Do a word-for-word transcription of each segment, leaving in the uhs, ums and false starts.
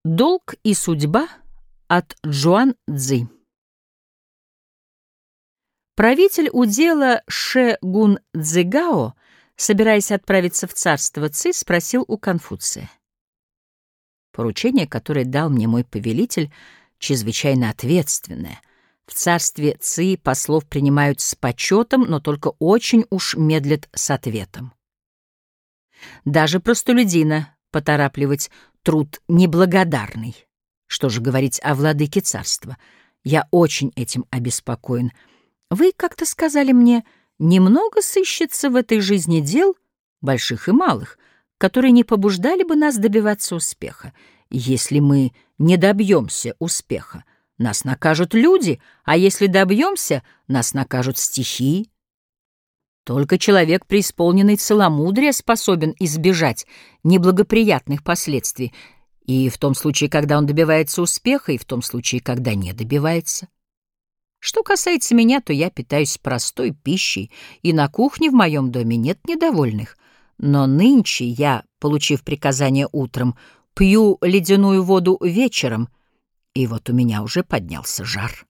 Долг и судьба от Джуан Цзы. Правитель удела Ше Гун Цзэгао, собираясь отправиться в царство Ци, спросил у Конфуция: «Поручение, которое дал мне мой повелитель, чрезвычайно ответственное. В царстве Ци послов принимают с почетом, но только очень уж медлят с ответом. Даже простолюдина поторапливать труд неблагодарный. Что же говорить о владыке царства? Я очень этим обеспокоен. Вы как-то сказали мне, немного сыщется в этой жизни дел, больших и малых, которые не побуждали бы нас добиваться успеха. Если мы не добьемся успеха, нас накажут люди, а если добьемся, нас накажут стихии. Только человек, преисполненный целомудрия, способен избежать неблагоприятных последствий, и в том случае, когда он добивается успеха, и в том случае, когда не добивается. Что касается меня, то я питаюсь простой пищей, и на кухне в моем доме нет недовольных. Но нынче я, получив приказание утром, пью ледяную воду вечером, и вот у меня уже поднялся жар.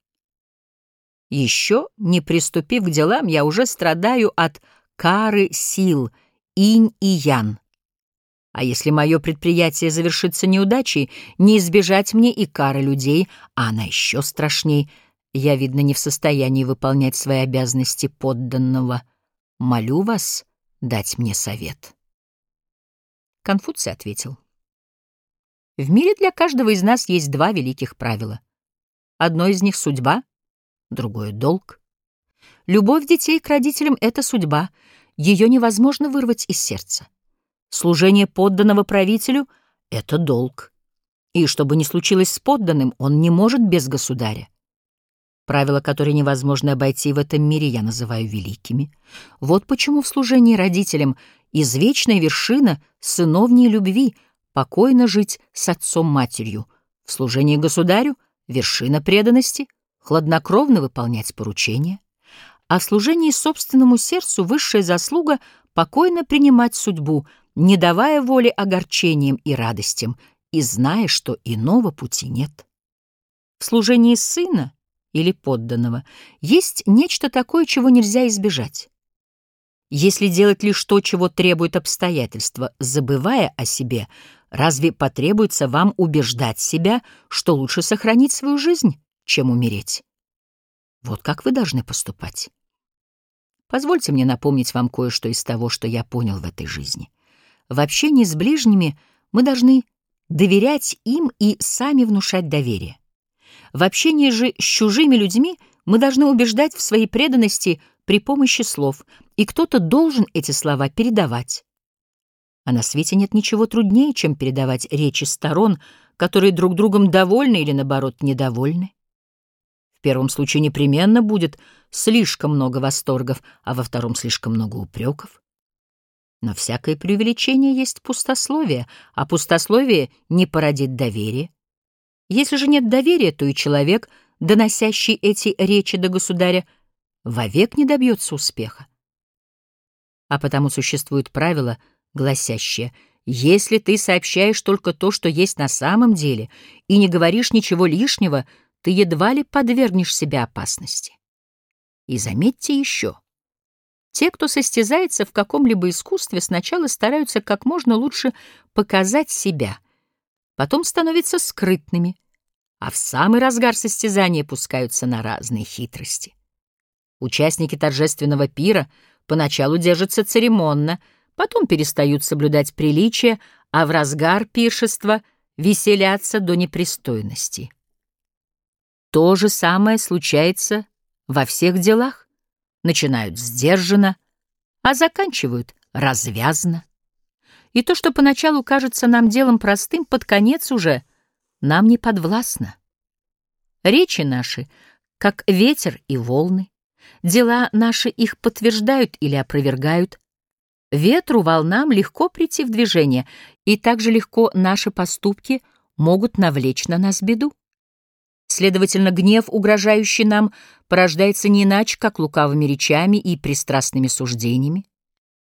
Еще, не приступив к делам, я уже страдаю от кары сил, инь и ян. А если мое предприятие завершится неудачей, не избежать мне и кары людей, а она еще страшней. Я, видно, не в состоянии выполнять свои обязанности подданного. Молю вас дать мне совет». Конфуций ответил: «В мире для каждого из нас есть два великих правила. Одно из них — судьба, другое — долг. Любовь детей к родителям — это судьба, ее невозможно вырвать из сердца. Служение подданного правителю — это долг. И что бы ни случилось с подданным, он не может без государя. Правила, которые невозможно обойти в этом мире, я называю великими. Вот почему в служении родителям извечная вершина сыновней любви — покойно жить с отцом-матерью. В служении государю — вершина преданности — хладнокровно выполнять поручения. А в служении собственному сердцу высшая заслуга — покойно принимать судьбу, не давая воли огорчениям и радостям, и зная, что иного пути нет. В служении сына или подданного есть нечто такое, чего нельзя избежать. Если делать лишь то, чего требует обстоятельства, забывая о себе, разве потребуется вам убеждать себя, что лучше сохранить свою жизнь, чем умереть? Вот как вы должны поступать. Позвольте мне напомнить вам кое-что из того, что я понял в этой жизни. В общении с ближними мы должны доверять им и сами внушать доверие. В общении же с чужими людьми мы должны убеждать в своей преданности при помощи слов, и кто-то должен эти слова передавать. А на свете нет ничего труднее, чем передавать речи сторон, которые друг другом довольны или, наоборот, недовольны. В первом случае непременно будет слишком много восторгов, а во втором слишком много упреков. Но всякое преувеличение есть пустословие, а пустословие не породит доверия. Если же нет доверия, то и человек, доносящий эти речи до государя, вовек не добьется успеха. А потому существует правило, гласящее: если ты сообщаешь только то, что есть на самом деле, и не говоришь ничего лишнего, ты едва ли подвергнешь себя опасности. И заметьте еще: те, кто состязается в каком-либо искусстве, сначала стараются как можно лучше показать себя, потом становятся скрытными, а в самый разгар состязания пускаются на разные хитрости. Участники торжественного пира поначалу держатся церемонно, потом перестают соблюдать приличия, а в разгар пиршества веселятся до непристойности. То же самое случается во всех делах. Начинают сдержанно, а заканчивают развязно. И то, что поначалу кажется нам делом простым, под конец уже нам не подвластно. Речи наши, как ветер и волны, дела наши их подтверждают или опровергают. Ветру, волнам легко прийти в движение, и так же легко наши поступки могут навлечь на нас беду. Следовательно, гнев, угрожающий нам, порождается не иначе, как лукавыми речами и пристрастными суждениями.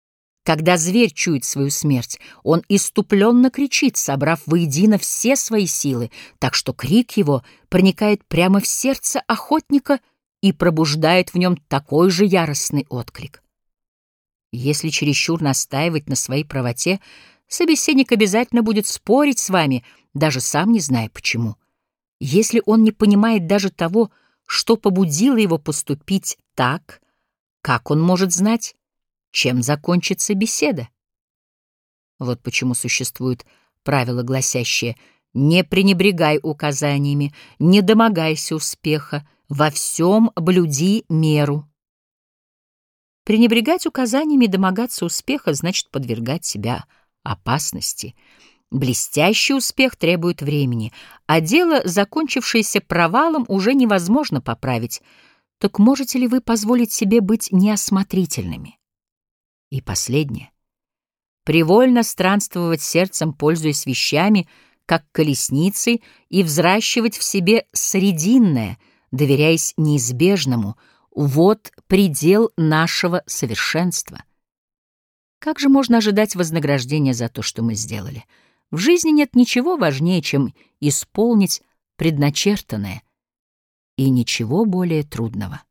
Когда зверь чует свою смерть, он исступленно кричит, собрав воедино все свои силы, так что крик его проникает прямо в сердце охотника и пробуждает в нем такой же яростный отклик. Если чересчур настаивать на своей правоте, собеседник обязательно будет спорить с вами, даже сам не зная почему. Если он не понимает даже того, что побудило его поступить так, как он может знать, чем закончится беседа? Вот почему существует правило, гласящее: «Не пренебрегай указаниями, не домогайся успеха, во всем блюди меру». Пренебрегать указаниями и домогаться успеха значит подвергать себя опасности. Блестящий успех требует времени, а дело, закончившееся провалом, уже невозможно поправить. Так можете ли вы позволить себе быть неосмотрительными? И последнее. Привольно странствовать сердцем, пользуясь вещами, как колесницей, и взращивать в себе срединное, доверяясь неизбежному. Вот предел нашего совершенства. Как же можно ожидать вознаграждения за то, что мы сделали? В жизни нет ничего важнее, чем исполнить предначертанное, и ничего более трудного.